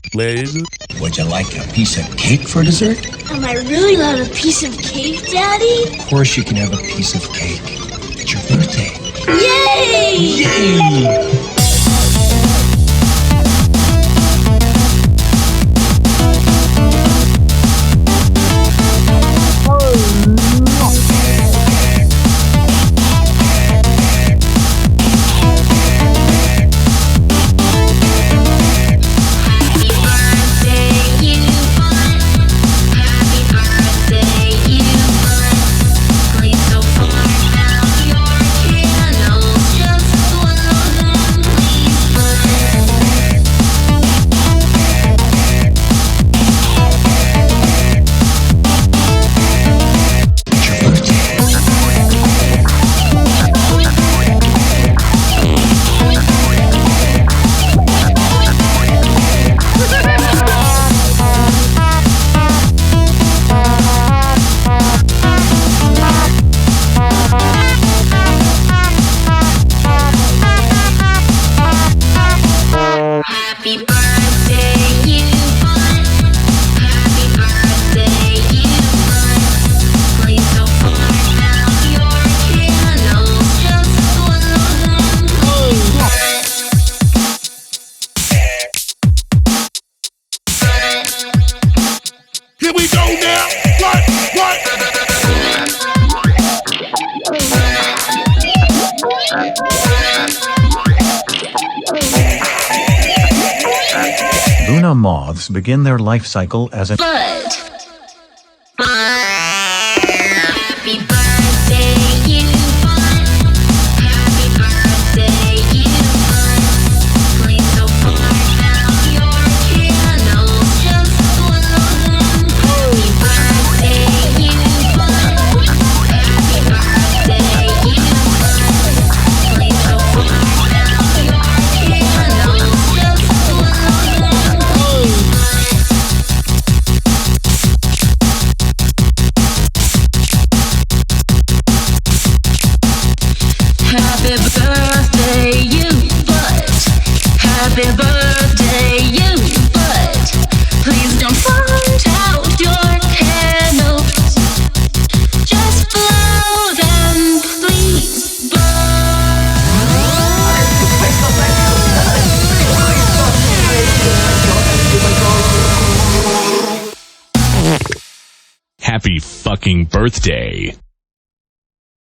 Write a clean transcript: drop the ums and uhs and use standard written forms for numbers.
please. Would you like a piece of cake for dessert? Am I really allowed a piece of cake, Daddy? Of course you can have a piece of cake. It's your birthday. Yay! Yay! Here we go now. What? Luna moths begin their life cycle as a Bud. Happy birthday, you bud. Happy birthday, you bud. Please don't burn out your candles, just one of them. Happy birthday, you bud. Happy birthday, you bud. Please don't burn out your candles, just one of them. Happy birthday, you bud. Happy birthday, you bud. Please don't put out your candles. Just blow them, please, Happy fucking birthday.